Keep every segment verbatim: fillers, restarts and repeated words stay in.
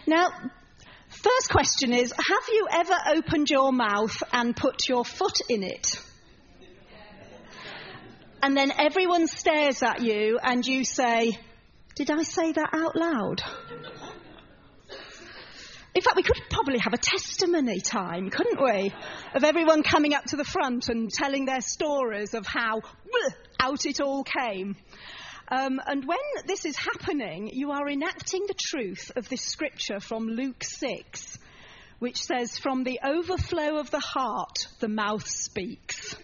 Now, first question is, have you ever opened your mouth and put your foot in it? And then everyone stares at you and you say, did I say that out loud? In fact, we could probably have a testimony time, couldn't we? Of everyone coming up to the front and telling their stories of how out it all came. Um, and when this is happening, you are enacting the truth of this scripture from Luke six, which says, from the overflow of the heart, the mouth speaks.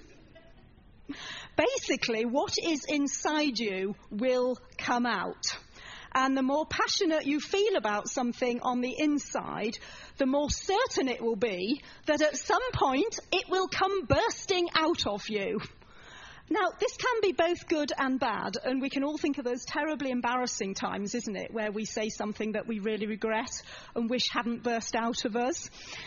Basically, what is inside you will come out. And the more passionate you feel about something on the inside, the more certain it will be that at some point it will come bursting out of you. Now, this can be both good and bad, and we can all think of those terribly embarrassing times, isn't it, where we say something that we really regret and wish hadn't burst out of us.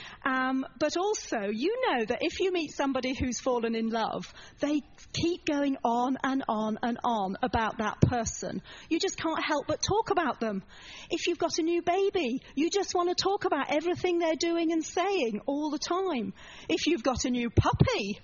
Um, but also, you know that if you meet somebody who's fallen in love, they keep going on and on and on about that person. You just can't help but talk about them. If you've got a new baby, you just want to talk about everything they're doing and saying all the time. If you've got a new puppy,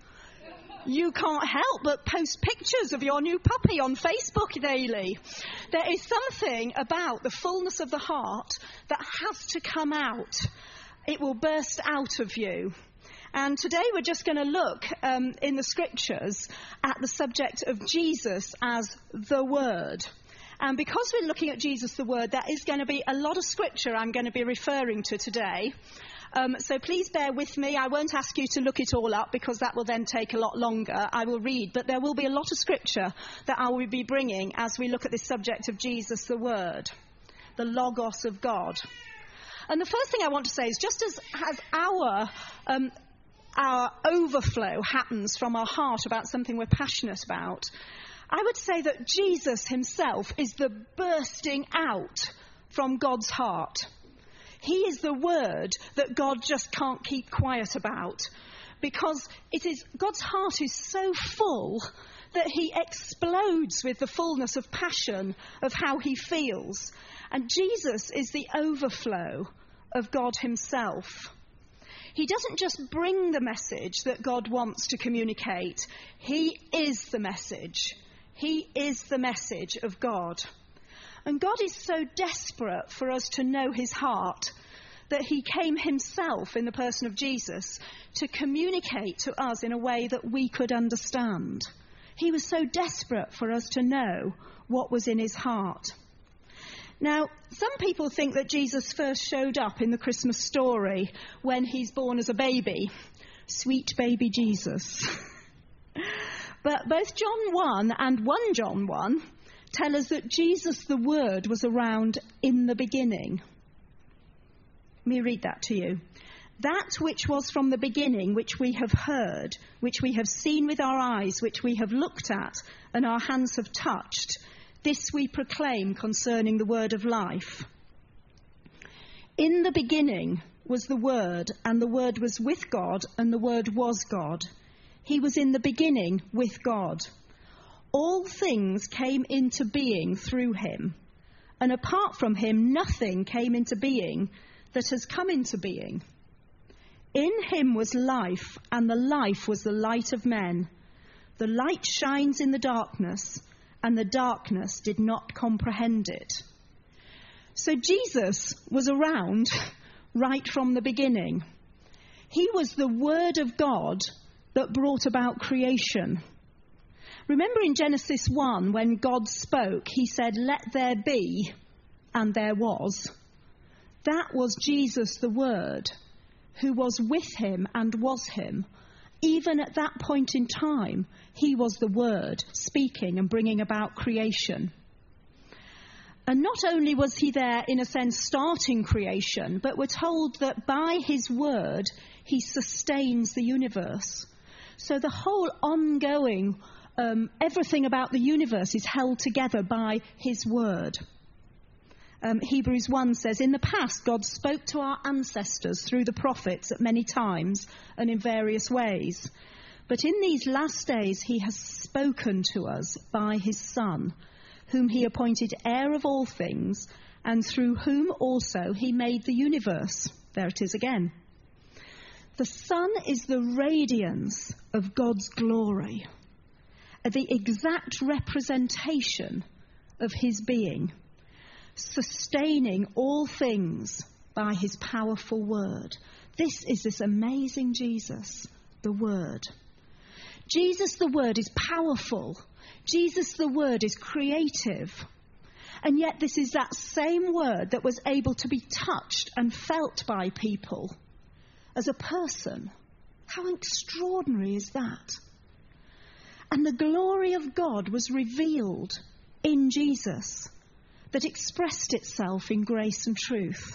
you can't help but post pictures of your new puppy on Facebook daily. There is something about the fullness of the heart that has to come out. It will burst out of you. And today we're just going to look um, in the scriptures at the subject of Jesus as the Word. And because we're looking at Jesus the Word, there is going to be a lot of scripture I'm going to be referring to today. Um, so please bear with me. I won't ask you to look it all up because that will then take a lot longer. I will read, but there will be a lot of scripture that I will be bringing as we look at this subject of Jesus the Word, the Logos of God. And the first thing I want to say is just as, as our um, our overflow happens from our heart about something we're passionate about, I would say that Jesus himself is the bursting out from God's heart. He is the Word that God just can't keep quiet about, because it is God's heart is so full that he explodes with the fullness of passion of how he feels. And Jesus is the overflow of God himself. He doesn't just bring the message that God wants to communicate. He is the message. He is the message of God. And God is so desperate for us to know his heart that he came himself in the person of Jesus to communicate to us in a way that we could understand. He was so desperate for us to know what was in his heart. Now, some people think that Jesus first showed up in the Christmas story when he's born as a baby. Sweet baby Jesus. But both John one and First John one tell us that Jesus the Word was around in the beginning. Let me read that to you. That which was from the beginning, which we have heard, which we have seen with our eyes, which we have looked at, and our hands have touched, this we proclaim concerning the word of life. In the beginning was the Word, and the Word was with God, and the Word was God. He was in the beginning with God. All things came into being through him, and apart from him nothing came into being that has come into being. In him was life, and the life was the light of men. The light shines in the darkness, and the darkness did not comprehend it. So Jesus was around right from the beginning. He was the Word of God that brought about creation. Remember in Genesis one, when God spoke, he said, "Let there be," and there was. That was Jesus the Word, who was with him and was him. Even at that point in time, he was the Word, speaking and bringing about creation. And not only was he there, in a sense, starting creation, but we're told that by his word, he sustains the universe. So the whole ongoing Um, everything about the universe is held together by his word. Um, Hebrews one says, in the past, God spoke to our ancestors through the prophets at many times and in various ways. But in these last days, he has spoken to us by his Son, whom he appointed heir of all things, and through whom also he made the universe. There it is again. The Son is the radiance of God's glory, the exact representation of his being, sustaining all things by his powerful word. This is this amazing Jesus, the Word. Jesus, the Word, is powerful. Jesus, the Word, is creative. And yet this is that same Word that was able to be touched and felt by people as a person. How extraordinary is that? And the glory of God was revealed in Jesus, that expressed itself in grace and truth.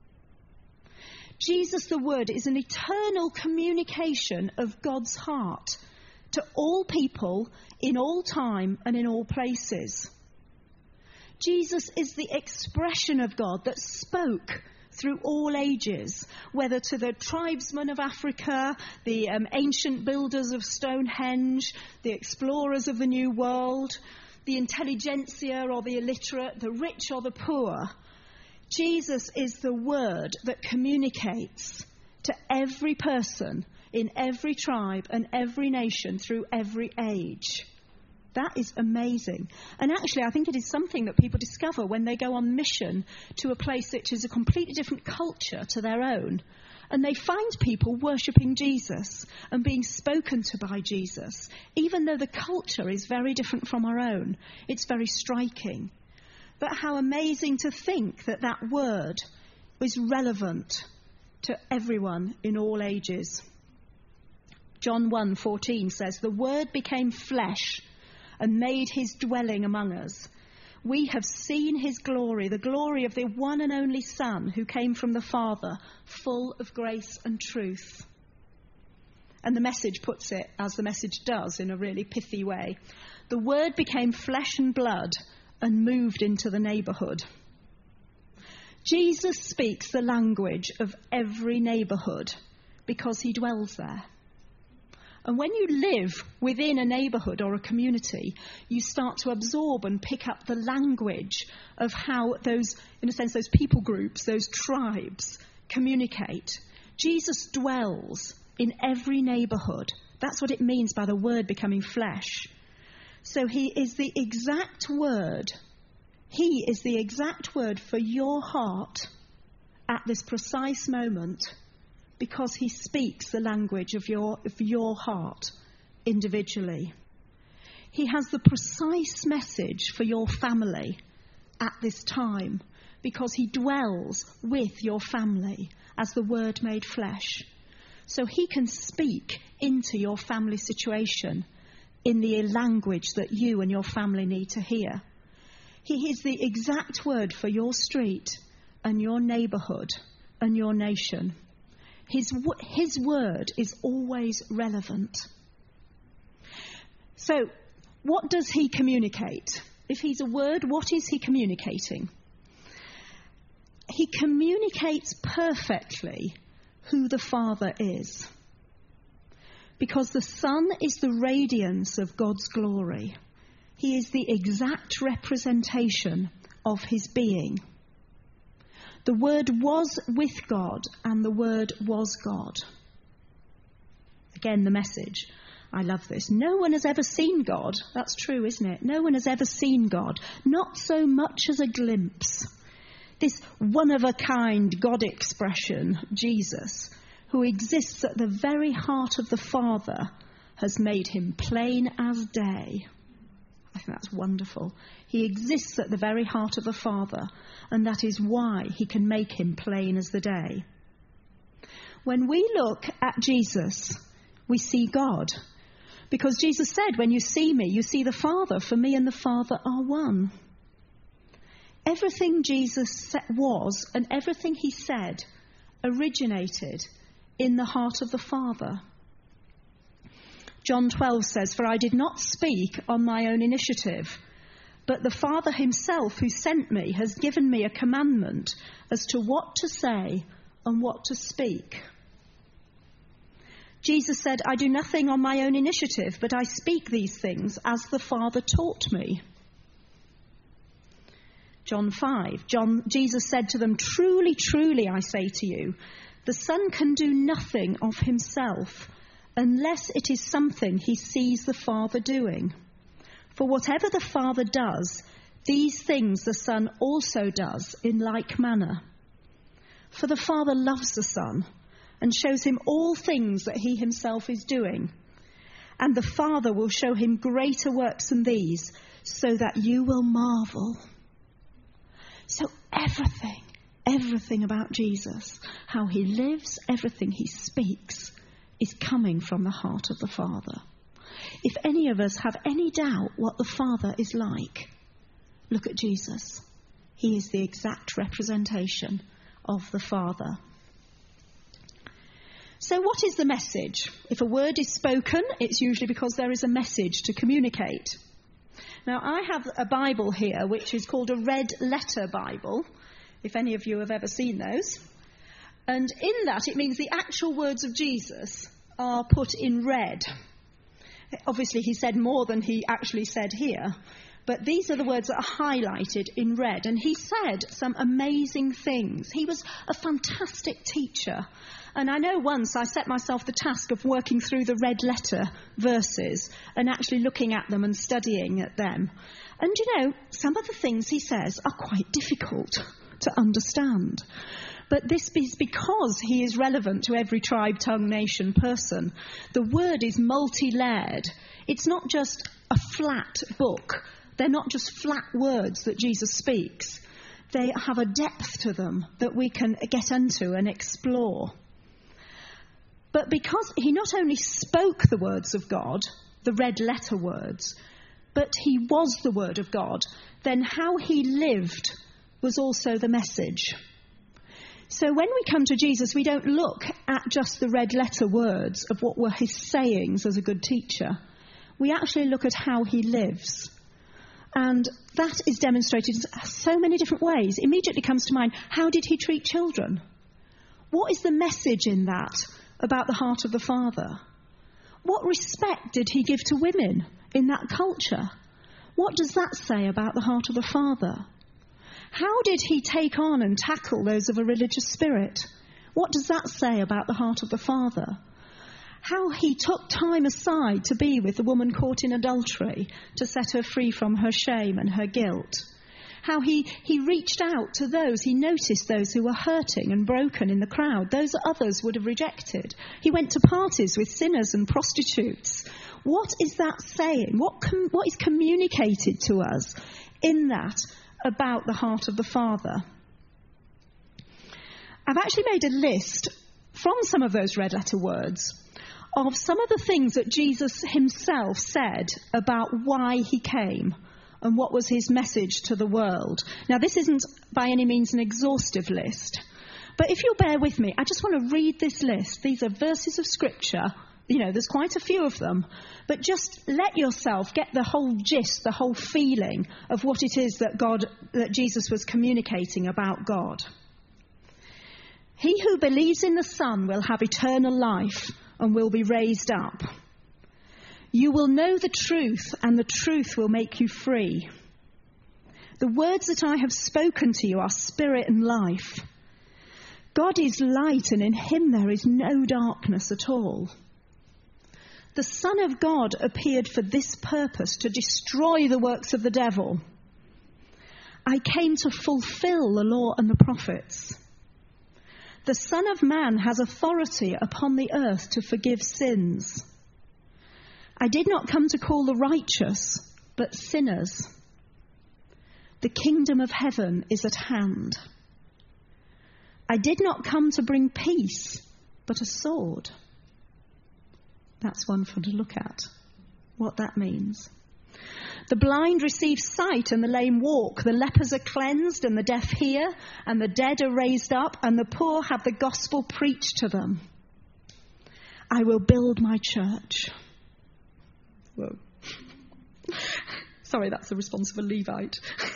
Jesus, the Word, is an eternal communication of God's heart to all people, in all time and in all places. Jesus is the expression of God that spoke through all ages, whether to the tribesmen of Africa, the um, ancient builders of Stonehenge, the explorers of the New World, the intelligentsia or the illiterate, the rich or the poor. Jesus is the Word that communicates to every person in every tribe and every nation through every age. That is amazing. And actually, I think it is something that people discover when they go on mission to a place which is a completely different culture to their own. And they find people worshipping Jesus and being spoken to by Jesus, even though the culture is very different from our own. It's very striking. But how amazing to think that that word is relevant to everyone in all ages. John one fourteen says, "The Word became flesh and made his dwelling among us. We have seen his glory, the glory of the one and only Son who came from the Father, full of grace and truth." And the Message puts it, as the Message does, in a really pithy way. The Word became flesh and blood and moved into the neighbourhood. Jesus speaks the language of every neighbourhood because he dwells there. And when you live within a neighbourhood or a community, you start to absorb and pick up the language of how those, in a sense, those people groups, those tribes communicate. Jesus dwells in every neighbourhood. That's what it means by the Word becoming flesh. So he is the exact word. He is the exact word for your heart at this precise moment, because he speaks the language of your, of your heart individually. He has the precise message for your family at this time, because he dwells with your family as the Word made flesh. So he can speak into your family situation in the language that you and your family need to hear. He is the exact word for your street and your neighbourhood and your nation. His, his word is always relevant. So, what does he communicate? If he's a word, what is he communicating? He communicates perfectly who the Father is. Because the Son is the radiance of God's glory. He is the exact representation of his being. The Word was with God, and the Word was God. Again, the Message. I love this. No one has ever seen God. That's true, isn't it? No one has ever seen God. Not so much as a glimpse. This one-of-a-kind God expression, Jesus, who exists at the very heart of the Father, has made him plain as day. I think that's wonderful. He exists at the very heart of the Father, and that is why he can make him plain as the day. When we look at Jesus, we see God. Because Jesus said, when you see me, you see the Father, for me and the Father are one. Everything Jesus was and everything he said originated in the heart of the Father. John twelve says, "For I did not speak on my own initiative, but the Father himself who sent me has given me a commandment as to what to say and what to speak." Jesus said, "I do nothing on my own initiative, but I speak these things as the Father taught me." John five, John, Jesus said to them, "Truly, truly, I say to you, the Son can do nothing of himself unless it is something he sees the Father doing. For whatever the Father does, these things the Son also does in like manner. For the Father loves the Son and shows him all things that he himself is doing. And the Father will show him greater works than these, so that you will marvel." So everything, everything about Jesus, how he lives, everything he speaks, is coming from the heart of the Father. If any of us have any doubt what the Father is like, look at Jesus. He is the exact representation of the Father. So what is the message? If a word is spoken, it's usually because there is a message to communicate. Now, I have a Bible here, which is called a red letter Bible, if any of you have ever seen those. And in that, it means the actual words of Jesus are put in red. Obviously, he said more than he actually said here, but these are the words that are highlighted in red. And he said some amazing things. He was a fantastic teacher. And I know once I set myself the task of working through the red letter verses and actually looking at them and studying at them. And you know, some of the things he says are quite difficult to understand. But this is because he is relevant to every tribe, tongue, nation, person. The word is multi-layered. It's not just a flat book. They're not just flat words that Jesus speaks. They have a depth to them that we can get into and explore. But because he not only spoke the words of God, the red letter words, but he was the word of God, then how he lived was also the message. So when we come to Jesus, we don't look at just the red letter words of what were his sayings as a good teacher. We actually look at how he lives. And that is demonstrated in so many different ways. Immediately comes to mind, how did he treat children? What is the message in that about the heart of the Father? What respect did he give to women in that culture? What does that say about the heart of the Father? How did he take on and tackle those of a religious spirit? What does that say about the heart of the Father? How he took time aside to be with the woman caught in adultery, to set her free from her shame and her guilt. How he, he reached out to those, he noticed those who were hurting and broken in the crowd, those that others would have rejected. He went to parties with sinners and prostitutes. What is that saying? What, com- what is communicated to us in that about the heart of the Father? I've actually made a list from some of those red letter words of some of the things that Jesus himself said about why he came and what was his message to the world. Now, this isn't by any means an exhaustive list, but if you'll bear with me, I just want to read this list. These are verses of Scripture. You know, there's quite a few of them, but just let yourself get the whole gist, the whole feeling of what it is that God, that Jesus was communicating about God. He who believes in the Son will have eternal life and will be raised up. You will know the truth, and the truth will make you free. The words that I have spoken to you are spirit and life. God is light, and in him there is no darkness at all. The Son of God appeared for this purpose, to destroy the works of the devil. I came to fulfill the law and the prophets. The Son of Man has authority upon the earth to forgive sins. I did not come to call the righteous, but sinners. The kingdom of heaven is at hand. I did not come to bring peace, but a sword. That's one for to look at, what that means. The blind receive sight and the lame walk. The lepers are cleansed and the deaf hear, and the dead are raised up, and the poor have the gospel preached to them. I will build my church. Whoa. Sorry, that's the response of a Levite.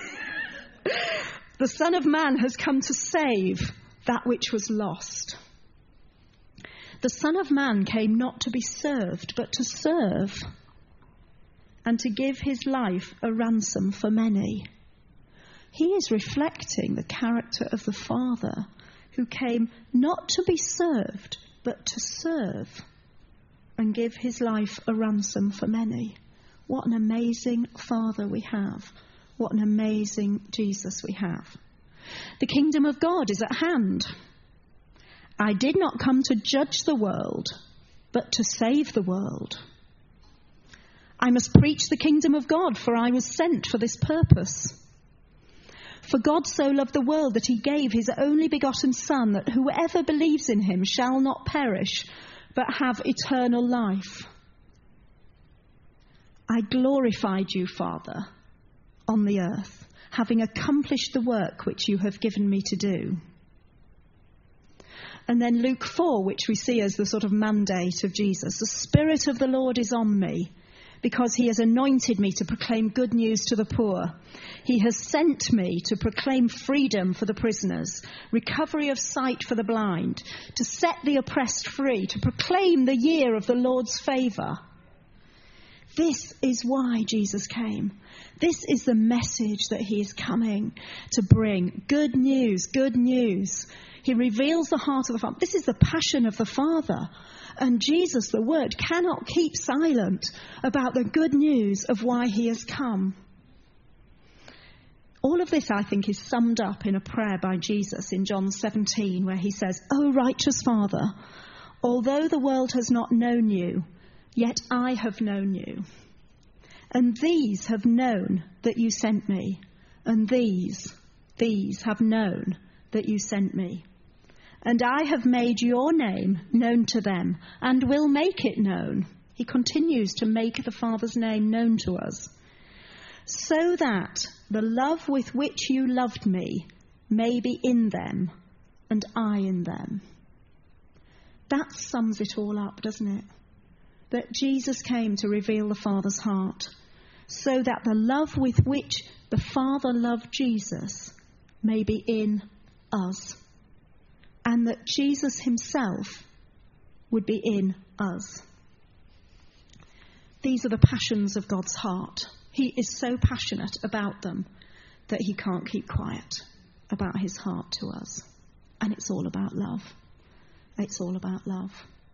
The Son of Man has come to save that which was lost. The Son of Man came not to be served, but to serve, and to give his life a ransom for many. he is reflecting the character of the Father who came not to be served, but to serve and give his life a ransom for many. What an amazing Father we have. What an amazing Jesus we have. The kingdom of God is at hand. I did not come to judge the world, but to save the world. I must preach the kingdom of God, for I was sent for this purpose. For God so loved the world that he gave his only begotten Son, that whoever believes in him shall not perish, but have eternal life. I glorified you, Father, on the earth, having accomplished the work which you have given me to do. And then Luke four, which we see as the sort of mandate of Jesus. The Spirit of the Lord is on me, because he has anointed me to proclaim good news to the poor. He has sent me to proclaim freedom for the prisoners, recovery of sight for the blind, to set the oppressed free, to proclaim the year of the Lord's favour. This is why Jesus came. This is the message that he is coming to bring. Good news, good news. He reveals the heart of the Father. This is the passion of the Father. And Jesus, the Word, cannot keep silent about the good news of why he has come. All of this, I think, is summed up in a prayer by Jesus in John seventeen, where he says, O righteous Father, although the world has not known you, yet I have known you. And these have known that you sent me. And these, these have known that you sent me. And I have made your name known to them, and will make it known. He continues to make the Father's name known to us, so that the love with which you loved me may be in them, and I in them. That sums it all up, doesn't it? That Jesus came to reveal the Father's heart, so that the love with which the Father loved Jesus may be in us. And that Jesus himself would be in us. These are the passions of God's heart. He is so passionate about them that he can't keep quiet about his heart to us. And it's all about love. It's all about love.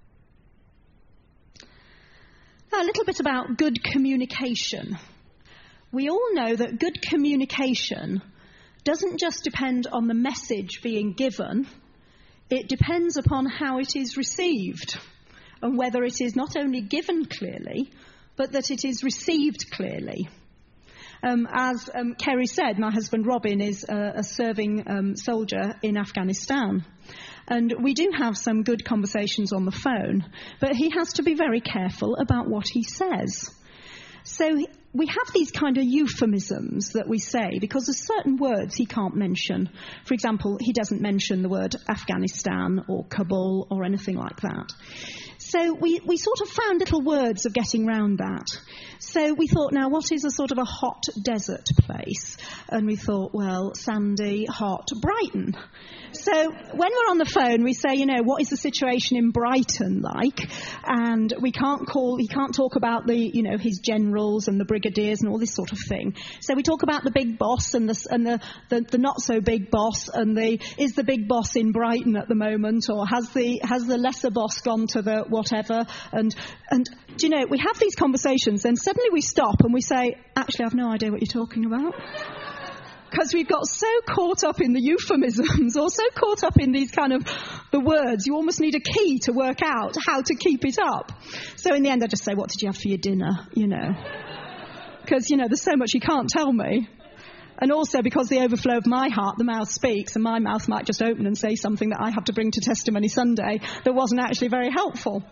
Now, a little bit about good communication. We all know that good communication doesn't just depend on the message being given. It depends upon how it is received, and whether it is not only given clearly, but that it is received clearly. Um, as um, Kerry said, my husband Robin is a, a serving um, soldier in Afghanistan. And we do have some good conversations on the phone, but he has to be very careful about what he says. So we have these kind of euphemisms that we say because there's certain words he can't mention. For example, he doesn't mention the word Afghanistan or Kabul or anything like that. So we, we sort of found little words of getting round that. So we thought, now, what is a sort of a hot desert place? And we thought, well, sandy, hot, Brighton. So when we're on the phone, we say, you know, what is the situation in Brighton like? And we can't call, he can't talk about the, you know, his generals and the brigadiers and all this sort of thing. So we talk about the big boss and the and the, the, the not so big boss, and the is the big boss in Brighton at the moment, or has the has the lesser boss gone to the whatever? And and do you know, we have these conversations, and suddenly we stop and we say, actually, I've no idea what you're talking about. Because we've got so caught up in the euphemisms, or so caught up in these kind of the words, you almost need a key to work out how to keep it up. So in the end, I just say, what did you have for your dinner, you know? Because, you know, there's so much you can't tell me. And also because the overflow of my heart, the mouth speaks, and my mouth might just open and say something that I have to bring to Testimony Sunday that wasn't actually very helpful.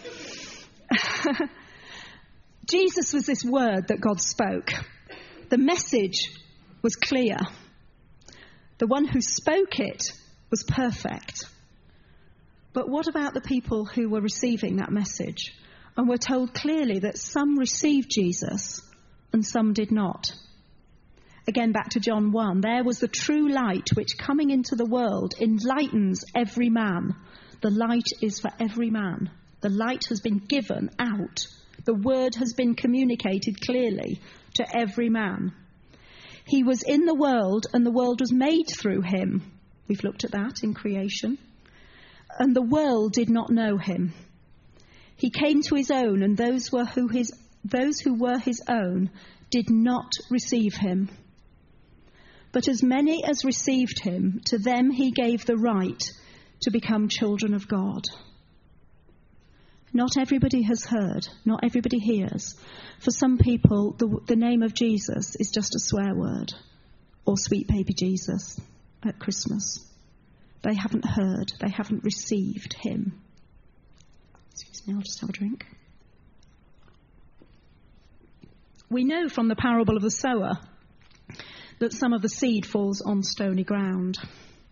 Jesus was this word that God spoke. The message was clear. The one who spoke it was perfect. But what about the people who were receiving that message? And we're told clearly that some received Jesus and some did not. Again, back to John one. There was the true light which, coming into the world, enlightens every man. The light is for every man. The light has been given out. The word has been communicated clearly to every man. He was in the world, and the world was made through him. We've looked at that in creation. And the world did not know him. He came to his own, and those were who his those who were his own did not receive him. But as many as received him, to them he gave the right to become children of God. Not everybody has heard, not everybody hears. For some people, the, the name of Jesus is just a swear word, or sweet baby Jesus at Christmas. They haven't heard, they haven't received him. Excuse me, I'll just have a drink. We know from the parable of the sower that some of the seed falls on stony ground.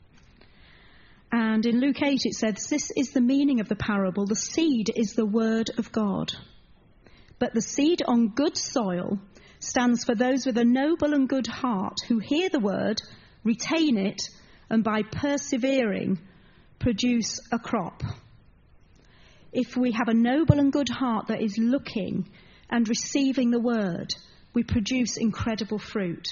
And in Luke eight it says, this is the meaning of the parable. The seed is the word of God. But the seed on good soil stands for those with a noble and good heart who hear the word, retain it, and by persevering produce a crop. If we have a noble and good heart that is looking and receiving the word, we produce incredible fruit.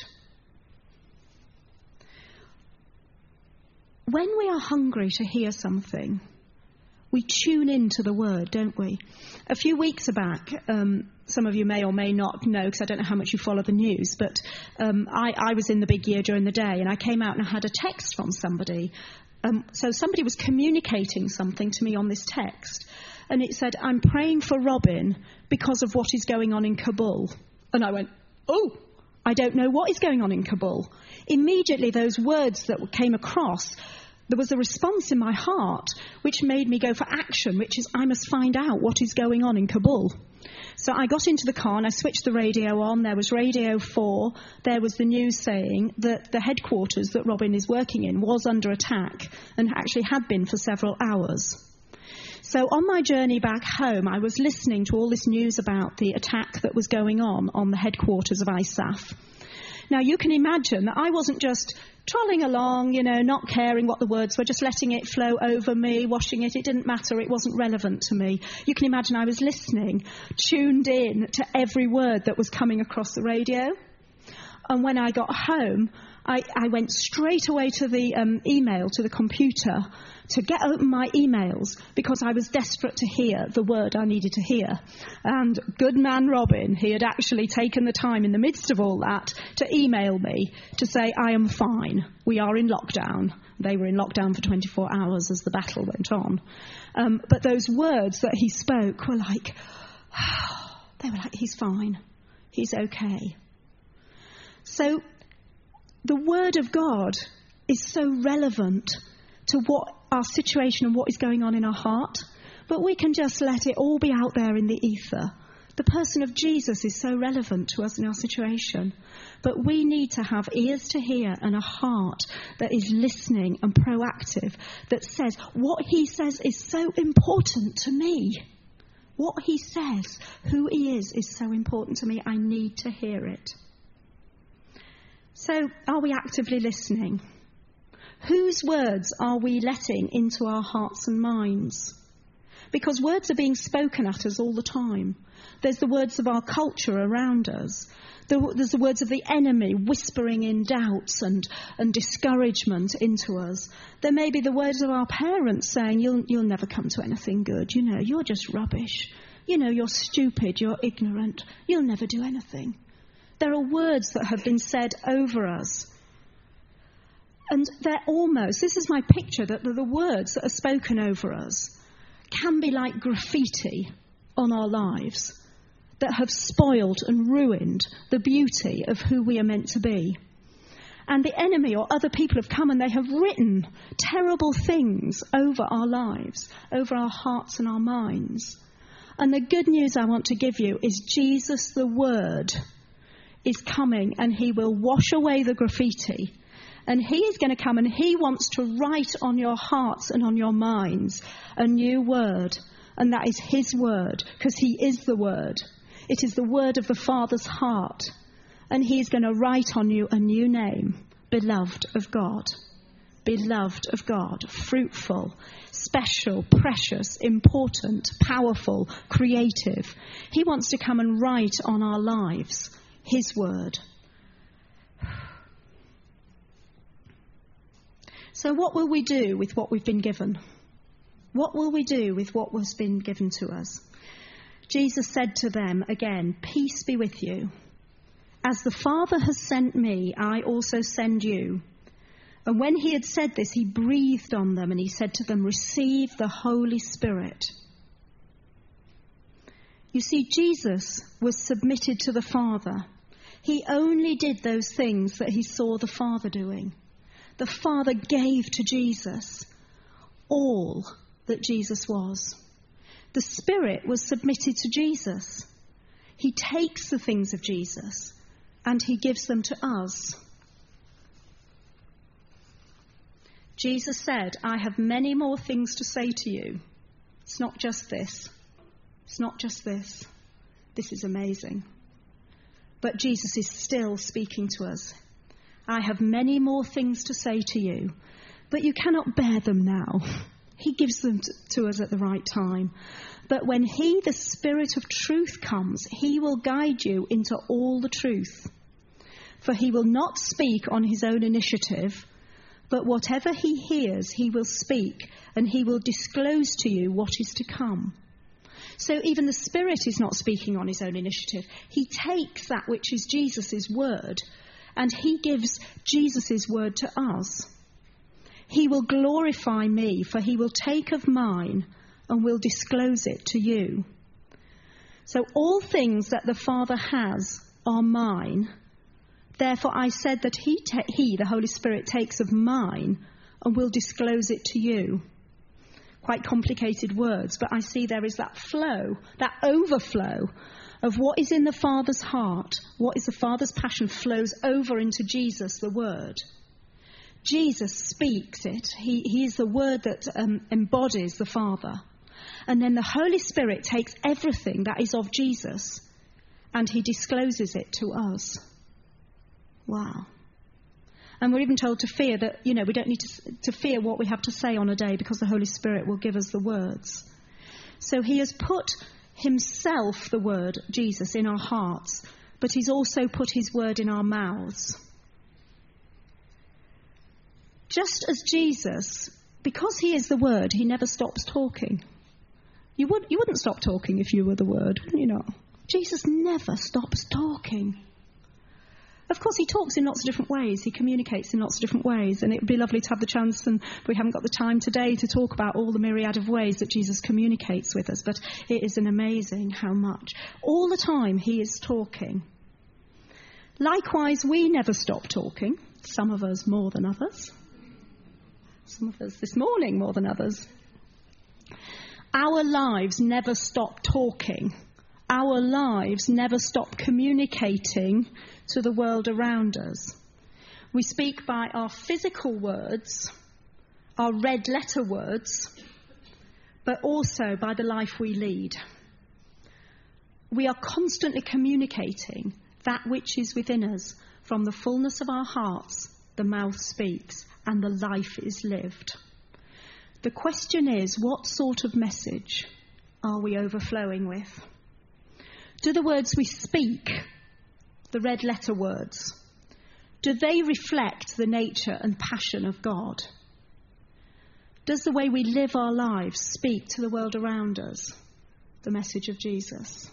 When we are hungry to hear something, we tune into the word, don't we? A few weeks back, um, some of you may or may not know, because I don't know how much you follow the news, but um, I, I was in the big year during the day, and I came out and I had a text from somebody. Um, so somebody was communicating something to me on this text, and it said, I'm praying for Robin because of what is going on in Kabul. And I went, oh, I don't know what is going on in Kabul. Immediately, those words that came across, there was a response in my heart which made me go for action, which is I must find out what is going on in Kabul. So I got into the car and I switched the radio on. There was Radio four. There was the news saying that the headquarters that Robin is working in was under attack and actually had been for several hours. So on my journey back home, I was listening to all this news about the attack that was going on on the headquarters of I S A F. Now, you can imagine that I wasn't just trolling along, you know, not caring what the words were, just letting it flow over me, washing it. It didn't matter. It wasn't relevant to me. You can imagine I was listening, tuned in to every word that was coming across the radio. And when I got home, I, I went straight away to the um, email, to the computer, to get open my emails because I was desperate to hear the word I needed to hear. And good man Robin, he had actually taken the time in the midst of all that to email me to say, I am fine. We are in lockdown. They were in lockdown for twenty-four hours as the battle went on. Um, but those words that he spoke were like, they were like, he's fine. He's okay. So the word of God is so relevant to what our situation and what is going on in our heart, but we can just let it all be out there in the ether. The person of Jesus is so relevant to us in our situation, but we need to have ears to hear and a heart that is listening and proactive, that says, what he says is so important to me. What he says, who he is, is so important to me. I need to hear it. So, are we actively listening? Whose words are we letting into our hearts and minds? Because words are being spoken at us all the time. There's the words of our culture around us. There's the words of the enemy whispering in doubts and, and discouragement into us. There may be the words of our parents saying, you'll, you'll never come to anything good. You know, you're just rubbish. You know, you're stupid, you're ignorant. You'll never do anything. There are words that have been said over us. And they're almost, this is my picture, that the words that are spoken over us can be like graffiti on our lives that have spoiled and ruined the beauty of who we are meant to be. And the enemy or other people have come and they have written terrible things over our lives, over our hearts and our minds. And the good news I want to give you is Jesus, the Word, is coming and he will wash away the graffiti. And he is going to come and he wants to write on your hearts and on your minds a new word. And that is his word, because he is the word. It is the word of the Father's heart. And he is going to write on you a new name, beloved of God. Beloved of God, fruitful, special, precious, important, powerful, creative. He wants to come and write on our lives his word. So what will we do with what we've been given? What will we do with what has been given to us? Jesus said to them again, "Peace be with you. As the Father has sent me, I also send you." And when he had said this, he breathed on them and he said to them, "Receive the Holy Spirit." You see, Jesus was submitted to the Father. He only did those things that he saw the Father doing. The Father gave to Jesus all that Jesus was. The Spirit was submitted to Jesus. He takes the things of Jesus and he gives them to us. Jesus said, "I have many more things to say to you." It's not just this. It's not just this. This is amazing. But Jesus is still speaking to us. "I have many more things to say to you, but you cannot bear them now." He gives them to us at the right time. "But when he, the Spirit of truth, comes, he will guide you into all the truth. For he will not speak on his own initiative, but whatever he hears, he will speak, and he will disclose to you what is to come." So even the Spirit is not speaking on his own initiative. He takes that which is Jesus' word, and he gives Jesus' word to us. "He will glorify me, for he will take of mine and will disclose it to you." So all things that the Father has are mine. Therefore I said that he, ta- he, the Holy Spirit, takes of mine and will disclose it to you. Quite complicated words, but I see there is that flow, that overflow of what is in the Father's heart, what is the Father's passion, flows over into Jesus, the Word. Jesus speaks it. He, he is the Word that um, embodies the Father. And then the Holy Spirit takes everything that is of Jesus and he discloses it to us. Wow. And we're even told to fear that, you know, we don't need to, to fear what we have to say on a day because the Holy Spirit will give us the words. So he has put himself, the Word, Jesus, in our hearts, but he's also put his word in our mouths. Just as Jesus, because he is the Word, he never stops talking. You, would, you wouldn't stop talking if you were the Word, wouldn't you know? Jesus never stops talking. Of course, he talks in lots of different ways. He communicates in lots of different ways. And it would be lovely to have the chance, and we haven't got the time today to talk about all the myriad of ways that Jesus communicates with us. But it is an amazing how much. All the time he is talking. Likewise, we never stop talking. Some of us more than others. Some of us this morning more than others. Our lives never stop talking. Our lives never stop communicating to the world around us. We speak by our physical words, our red letter words, but also by the life we lead. We are constantly communicating that which is within us. From the fullness of our hearts, the mouth speaks, and the life is lived. The question is, what sort of message are we overflowing with? Do the words we speak, the red letter words, do they reflect the nature and passion of God? Does the way we live our lives speak to the world around us the message of Jesus?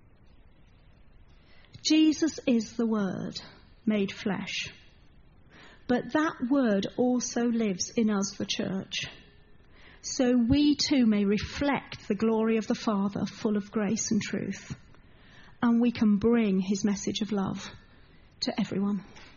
Jesus is the Word made flesh. But that Word also lives in us, the church. So we too may reflect the glory of the Father, full of grace and truth. And we can bring his message of love to everyone.